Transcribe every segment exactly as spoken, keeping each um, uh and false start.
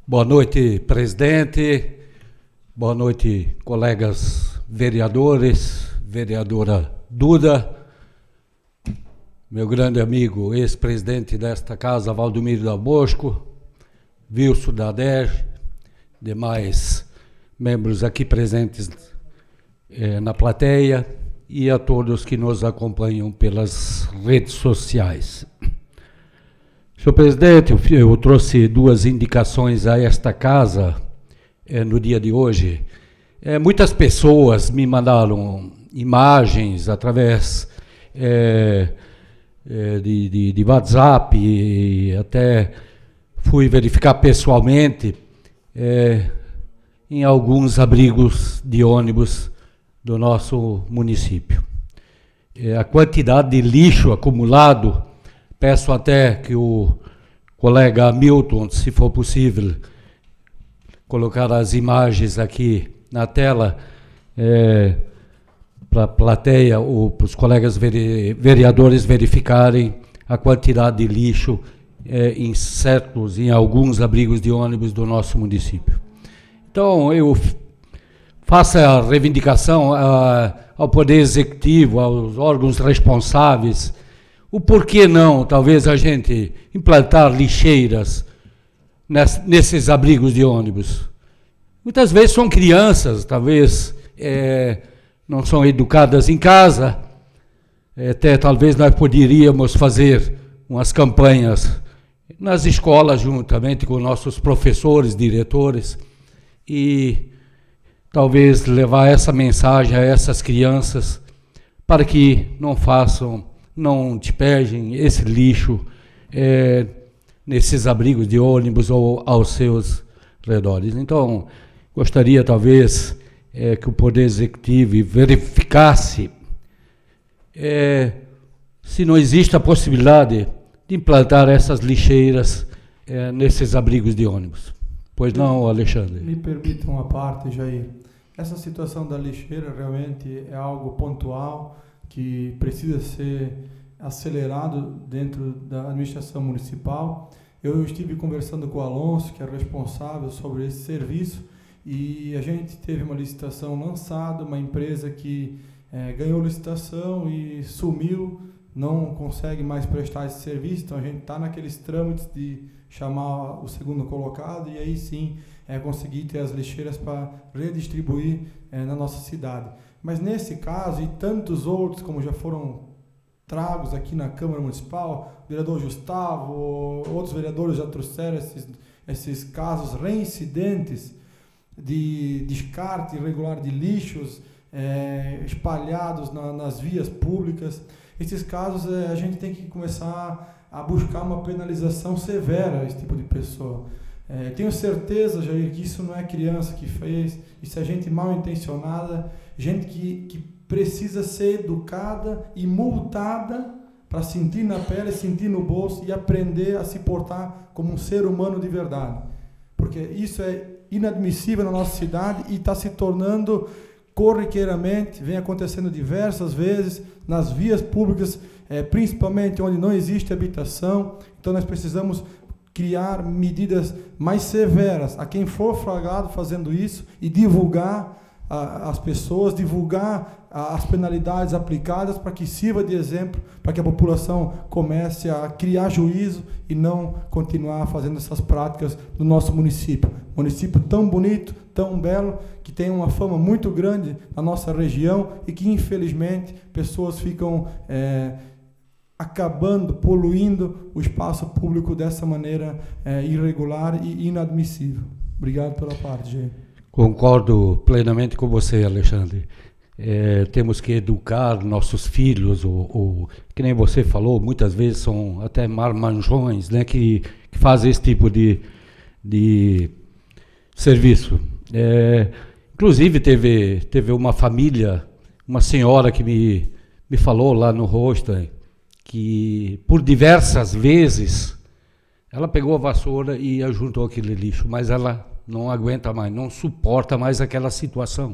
Boa noite, presidente. Boa noite, colegas vereadores, vereadora Duda, meu grande amigo, ex-presidente desta casa, Valdomiro Dal Bosco, Wilson da D E R, demais membros aqui presentes eh, na plateia e a todos que nos acompanham pelas redes sociais. Senhor presidente, eu, eu trouxe duas indicações a esta casa eh, no dia de hoje. Eh, muitas pessoas me mandaram imagens através eh, eh, de, de, de WhatsApp e até fui verificar pessoalmente eh, em alguns abrigos de ônibus do nosso município. Eh, a quantidade de lixo acumulado. Peço até que o colega Milton, se for possível, colocar as imagens aqui na tela é, para a plateia ou para os colegas veri vereadores verificarem a quantidade de lixo é, em certos, em alguns abrigos de ônibus do nosso município. Então, eu faço a reivindicação a, ao Poder Executivo, aos órgãos responsáveis. O porquê não, talvez, a gente implantar lixeiras nesses abrigos de ônibus? Muitas vezes são crianças, talvez é, não são educadas em casa, até talvez nós poderíamos fazer umas campanhas nas escolas, juntamente com nossos professores, diretores, e talvez levar essa mensagem a essas crianças para que não façam não despejem esse lixo é, nesses abrigos de ônibus ou aos seus redores. Então, gostaria talvez é, que o Poder Executivo verificasse é, se não existe a possibilidade de implantar essas lixeiras é, nesses abrigos de ônibus. Pois não, Alexandre? Me permita uma parte, Jair. Essa situação da lixeira realmente é algo pontual, que precisa ser acelerado dentro da administração municipal. Eu estive conversando com o Alonso, que é responsável sobre esse serviço, e a gente teve uma licitação lançada, uma empresa que é, ganhou licitação e sumiu, não consegue mais prestar esse serviço, então a gente está naqueles trâmites de chamar o segundo colocado e aí sim é, conseguir ter as lixeiras para redistribuir é, na nossa cidade. Mas nesse caso, e tantos outros, como já foram tragos aqui na Câmara Municipal, o vereador Gustavo, outros vereadores já trouxeram esses, esses casos reincidentes de descarte irregular de lixos é, espalhados na, nas vias públicas. Esses casos é, a gente tem que começar a buscar uma penalização severa a esse tipo de pessoa. É, tenho certeza, Jair, que isso não é criança que fez, isso é gente mal intencionada, gente que, que precisa ser educada e multada para sentir na pele, sentir no bolso e aprender a se portar como um ser humano de verdade. Porque isso é inadmissível na nossa cidade e está se tornando corriqueiramente, vem acontecendo diversas vezes nas vias públicas, é, principalmente onde não existe habitação. Então nós precisamos criar medidas mais severas a quem for flagrado fazendo isso e divulgar a, as pessoas, divulgar a, as penalidades aplicadas para que sirva de exemplo, para que a população comece a criar juízo e não continuar fazendo essas práticas no nosso município. Município tão bonito, tão belo, que tem uma fama muito grande na nossa região e que, infelizmente, pessoas ficam é, acabando, poluindo o espaço público dessa maneira é, irregular e inadmissível. Obrigado pela parte, Jair. Concordo plenamente com você, Alexandre. É, temos que educar nossos filhos, ou, ou, que nem você falou, muitas vezes são até marmanjões, né, que, que fazem esse tipo de, de serviço. É, inclusive, teve, teve uma família, uma senhora que me, me falou lá no rosto, que por diversas vezes ela pegou a vassoura e ajuntou aquele lixo, mas ela não aguenta mais, não suporta mais aquela situação.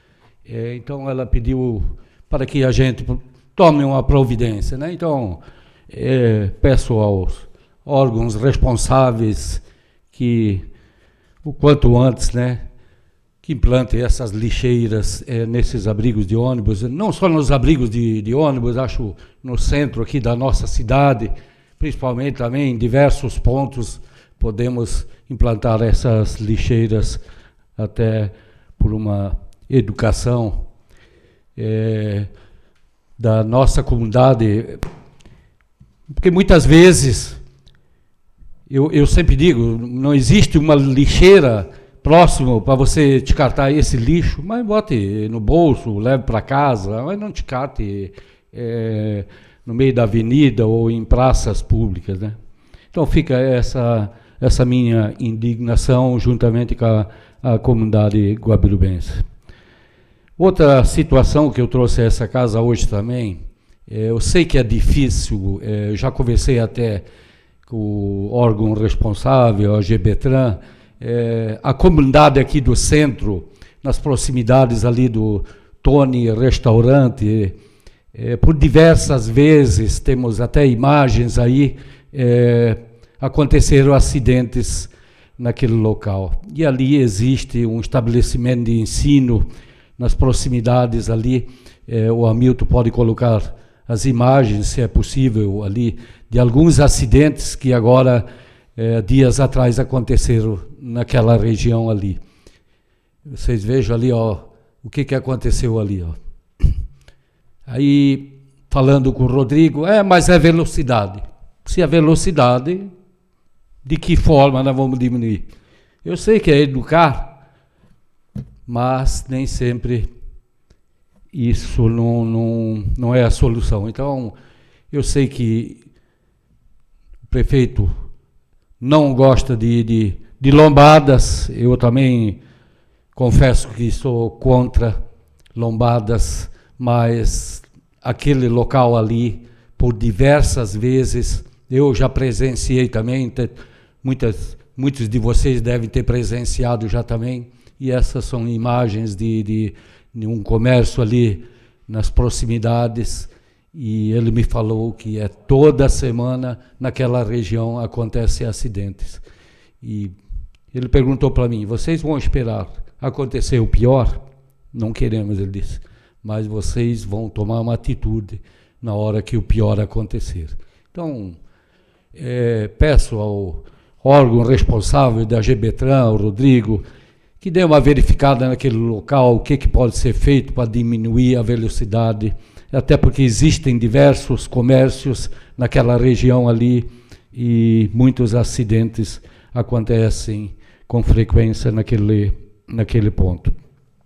É, então ela pediu para que a gente tome uma providência, né? Então é, peço aos órgãos responsáveis que o quanto antes, né, que implante essas lixeiras é, nesses abrigos de ônibus, não só nos abrigos de, de ônibus, acho no centro aqui da nossa cidade, principalmente também em diversos pontos, podemos implantar essas lixeiras até por uma educação é, da nossa comunidade, porque muitas vezes, eu, eu sempre digo, não existe uma lixeira próximo para você descartar esse lixo, mas bote no bolso, leve para casa, mas não descarte é, no meio da avenida ou em praças públicas, né? Então fica essa, essa minha indignação juntamente com a, a comunidade guabirubense. Outra situação que eu trouxe a essa casa hoje também, é, eu sei que é difícil, é, já conversei até com o órgão responsável, a GBTran, É, a comunidade aqui do centro, nas proximidades ali do Tony Restaurante, é, por diversas vezes, temos até imagens aí, é, aconteceram acidentes naquele local. E ali existe um estabelecimento de ensino nas proximidades ali, é, o Hamilton pode colocar as imagens, se é possível, ali, de alguns acidentes que agora, é, dias atrás, aconteceram naquela região ali. Vocês vejam ali, ó, o que, que aconteceu ali, ó. Aí, falando com o Rodrigo, é, mas é velocidade. Se é velocidade, de que forma nós vamos diminuir? Eu sei que é educar, mas nem sempre isso não, não, não é a solução. Então, eu sei que o prefeito não gosta de, de, de lombadas, eu também confesso que sou contra lombadas, mas aquele local ali, por diversas vezes, eu já presenciei também, muitas, muitos de vocês devem ter presenciado já também, e essas são imagens de, de, de um comércio ali nas proximidades, e ele me falou que é toda semana naquela região acontecem acidentes. E ele perguntou para mim, vocês vão esperar acontecer o pior? Não queremos, ele disse, mas vocês vão tomar uma atitude na hora que o pior acontecer. Então, é, peço ao órgão responsável da GBTran, ao Rodrigo, que dê uma verificada naquele local, o que, que pode ser feito para diminuir a velocidade, até porque existem diversos comércios naquela região ali e muitos acidentes acontecem com frequência naquele, naquele ponto.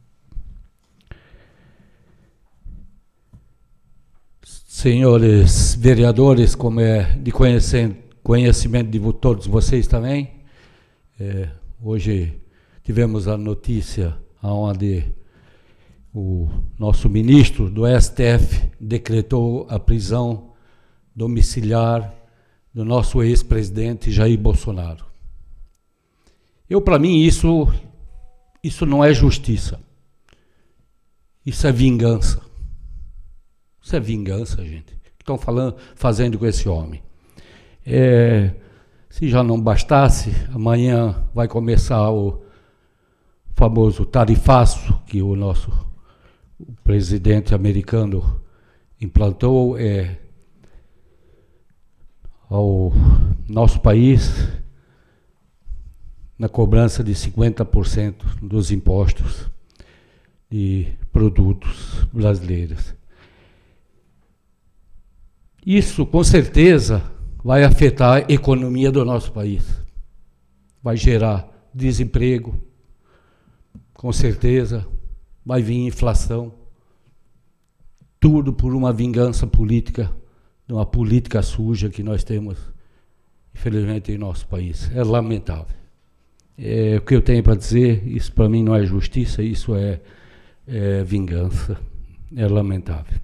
Senhores vereadores, como é de conhecimento de todos vocês também, é, hoje tivemos a notícia onde o nosso ministro do S T F decretou a prisão domiciliar do nosso ex-presidente Jair Bolsonaro. Eu, para mim, isso, isso não é justiça. Isso é vingança. Isso é vingança, gente. O que estão falando, fazendo com esse homem? É, se já não bastasse, amanhã vai começar o famoso tarifaço que o nosso o presidente americano implantou é, ao nosso país na cobrança de cinquenta por cento dos impostos de produtos brasileiros. Isso, com certeza, vai afetar a economia do nosso país. Vai gerar desemprego, com certeza, vai vir inflação. Tudo por uma vingança política, de uma política suja que nós temos, infelizmente, em nosso país. É lamentável. É, o que eu tenho para dizer, isso para mim não é justiça, isso é, é vingança. É lamentável.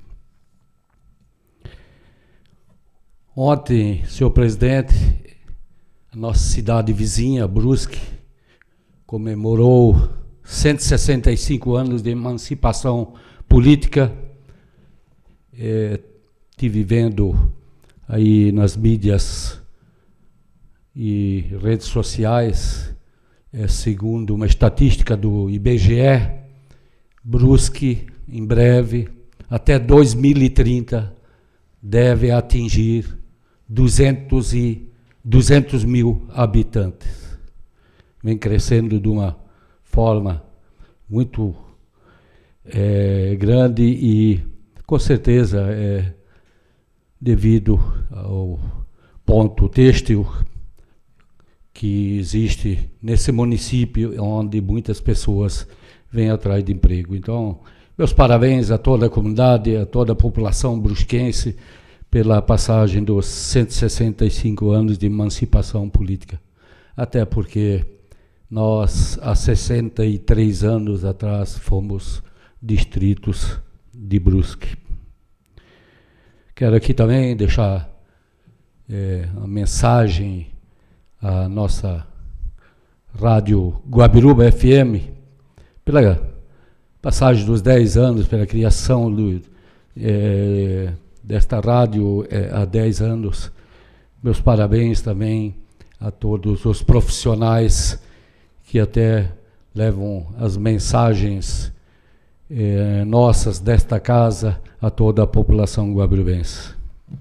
Ontem, senhor presidente, a nossa cidade vizinha, Brusque, comemorou cento e sessenta e cinco anos de emancipação política. É, tive vendo aí nas mídias e redes sociais é, segundo uma estatística do I B G E, Brusque, em breve, até dois mil e trinta, deve atingir duzentos mil habitantes. Vem crescendo de uma forma muito é, grande e, com certeza, é devido ao ponto têxtil que existe nesse município, onde muitas pessoas vêm atrás de emprego. Então, meus parabéns a toda a comunidade, a toda a população brusquense pela passagem dos cento e sessenta e cinco anos de emancipação política. Até porque nós, há sessenta e três anos atrás, fomos distritos de Brusque. Quero aqui também deixar é, a mensagem à nossa rádio Guabiruba F M, pela passagem dos dez anos, pela criação do, é, desta rádio é, há dez anos. Meus parabéns também a todos os profissionais que até levam as mensagens eh, nossas desta casa a toda a população guabirubense.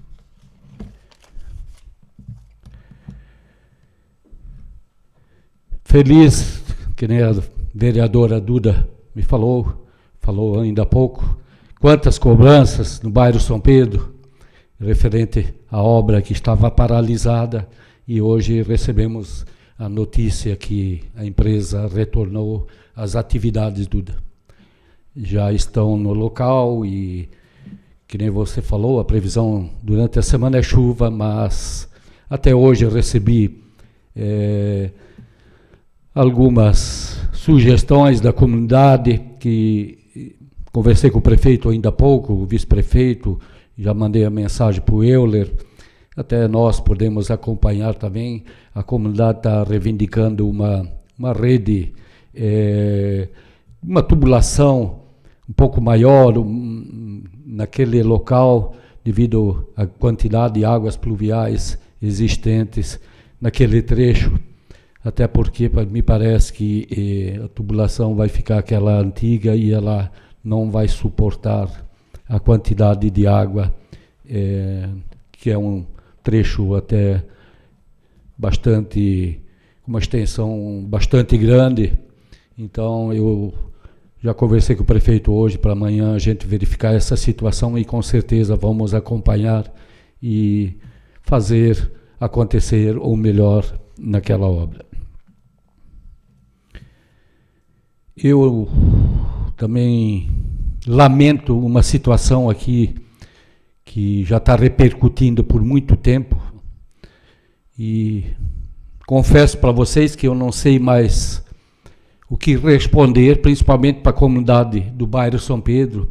Feliz, que nem a vereadora Duda me falou, falou ainda há pouco, quantas cobranças no bairro São Pedro, referente à obra que estava paralisada, e hoje recebemos a notícia que a empresa retornou às atividades, Duda. Já estão no local e, que nem você falou, a previsão durante a semana é chuva, mas até hoje eu recebi é, algumas sugestões da comunidade, que conversei com o prefeito ainda há pouco, o vice-prefeito, já mandei a mensagem para o Euler. Até nós podemos acompanhar também. A comunidade está reivindicando uma, uma rede, é, uma tubulação um pouco maior um, naquele local, devido à quantidade de águas pluviais existentes naquele trecho. Até porque me parece que eh, a tubulação vai ficar aquela antiga e ela não vai suportar a quantidade de água, eh, que é um trecho até bastante, uma extensão bastante grande. Então eu já conversei com o prefeito hoje para amanhã a gente verificar essa situação e com certeza vamos acompanhar e fazer acontecer o melhor naquela obra. Eu também lamento uma situação aqui que já está repercutindo por muito tempo, e confesso para vocês que eu não sei mais o que responder, principalmente para a comunidade do bairro São Pedro.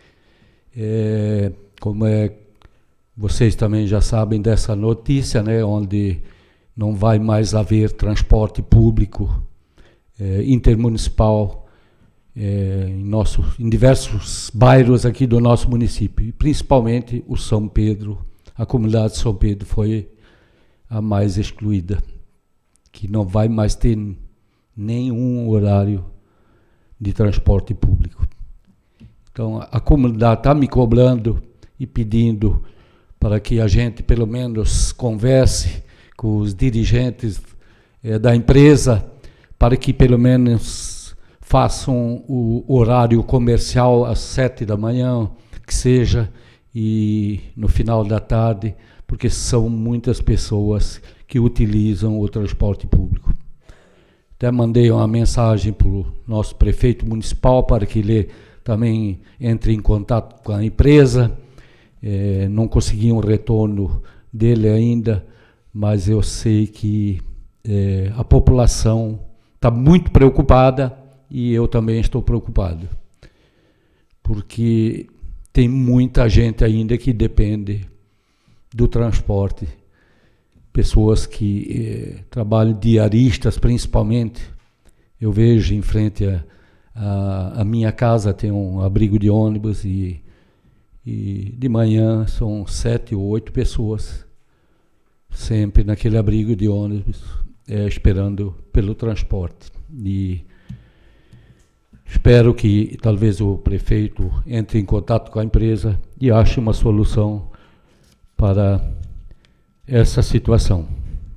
É, como é, vocês também já sabem dessa notícia, né, onde não vai mais haver transporte público é, intermunicipal É, em, nosso, em diversos bairros aqui do nosso município, e principalmente o São Pedro, a comunidade de São Pedro foi a mais excluída, que não vai mais ter nenhum horário de transporte público. Então a comunidade está me cobrando e pedindo para que a gente pelo menos converse com os dirigentes é, da empresa, para que pelo menos façam o horário comercial às sete da manhã, que seja, e no final da tarde, porque são muitas pessoas que utilizam o transporte público. Até mandei uma mensagem para o nosso prefeito municipal para que ele também entre em contato com a empresa. É, não consegui um retorno dele ainda, mas eu sei que é, a população está muito preocupada. E eu também estou preocupado, porque tem muita gente ainda que depende do transporte, pessoas que eh, trabalham diaristas principalmente. Eu vejo em frente a, a, a minha casa tem um abrigo de ônibus e, e de manhã são sete ou oito pessoas sempre naquele abrigo de ônibus. é, esperando pelo transporte. E espero que talvez o prefeito entre em contato com a empresa e ache uma solução para essa situação.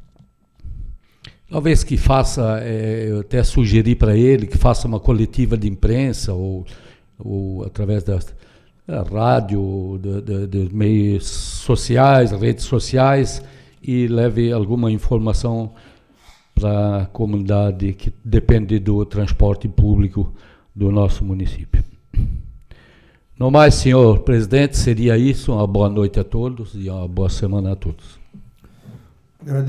Talvez que faça, é, eu até sugeri para ele que faça uma coletiva de imprensa ou, ou através da, da rádio, dos meios sociais, redes sociais, e leve alguma informação para a comunidade que depende do transporte público do nosso município. No mais, senhor presidente, seria isso. Uma boa noite a todos e uma boa semana a todos.